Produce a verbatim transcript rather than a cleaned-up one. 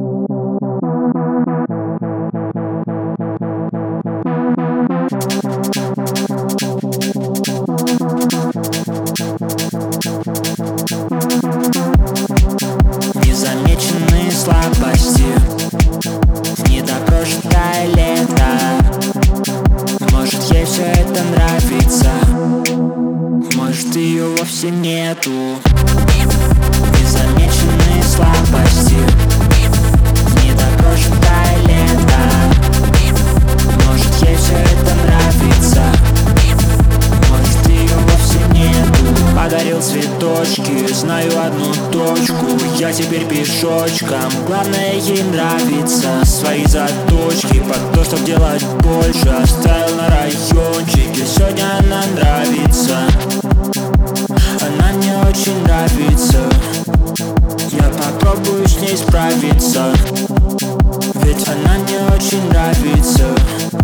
Незамеченные слабости, недопрожитое лето. Может, ей все это нравится, может, ее вовсе нету. Незамеченные слабости, недопрожитое лето. Может, ей все это нравится, может, ее вовсе нету. Подарил цветочки, знаю одну точку, я теперь пешочком. Главное, ей нравится. Свои заточки под то, чтоб делать больше, оставил на райончике. Сегодня она нравится, она мне очень нравится. Я попробую с ней справиться, ведь она мне очень нравится.